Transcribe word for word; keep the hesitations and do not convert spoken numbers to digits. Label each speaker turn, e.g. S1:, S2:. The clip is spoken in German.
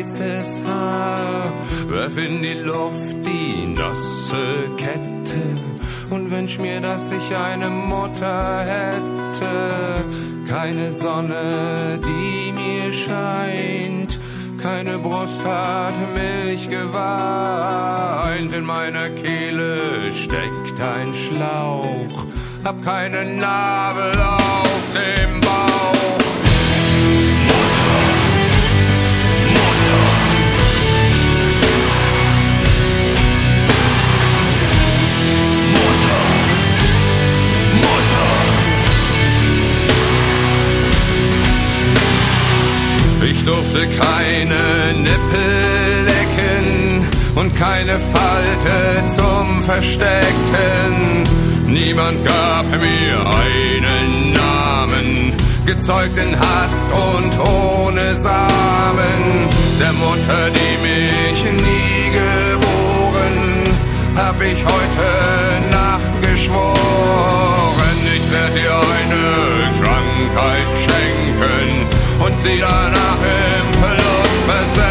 S1: weißes Haar, werf in die Luft die nasse Kette und wünsch mir, dass ich eine Mutter hätte. Keine Sonne, die mir scheint, keine Brust hat Milch geweint. In meiner Kehle steckt ein Schlauch, hab keine Narbe auf dem Bauch. Mutter, Mutter. Mutter, Mutter. Ich durfte keine Nippel lecken und keine Falte zum Verstecken. Niemand gab mir einen Namen, gezeugt in Hast und ohne Samen. Der Mutter, die mich nie geboren, hab ich heute Nacht geschworen. Ich werd dir eine Krankheit schenken und sie danach im Verlust versenken.